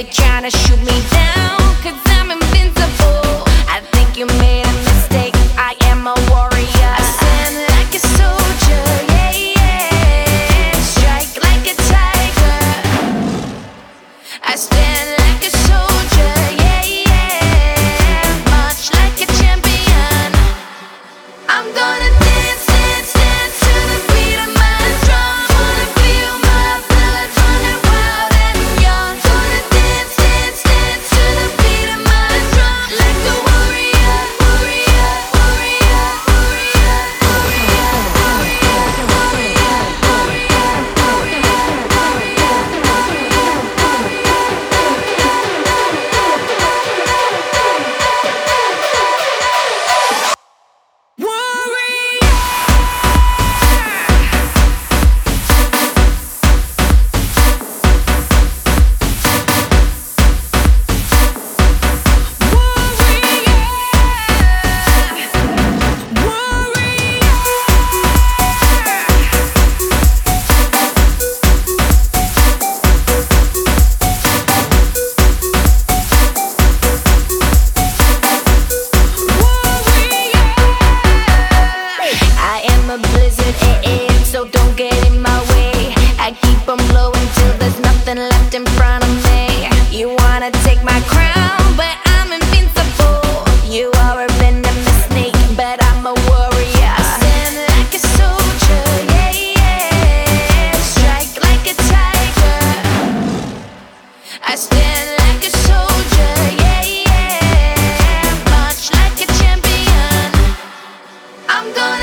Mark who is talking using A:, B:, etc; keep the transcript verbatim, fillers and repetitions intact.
A: quit trying to shoot me down, cause I'm invincible. I think you made a mistake, I am a warrior. I stand like a soldier, yeah, yeah. Strike like a tiger. I stand like a soldier, yeah, yeah. March like a champion. I'm gonna dance, dance, dance to the beat of my drum. Wanna feel my blood running wild and young. Gonna dance, dance, dance to the beat of my drum. Like a warrior, warrior, warrior, warrior, warrior, warrior, warrior, a blizzard, eh, eh, so don't get in my way. I keep on blowing till there's nothing left in front of me. You wanna take my crown, but I'm invincible. You are a venomous snake, but I'm a warrior. I stand like a soldier, yeah, yeah. Strike like a tiger. I stand like a soldier, yeah, yeah. March like a champion. I'm gonna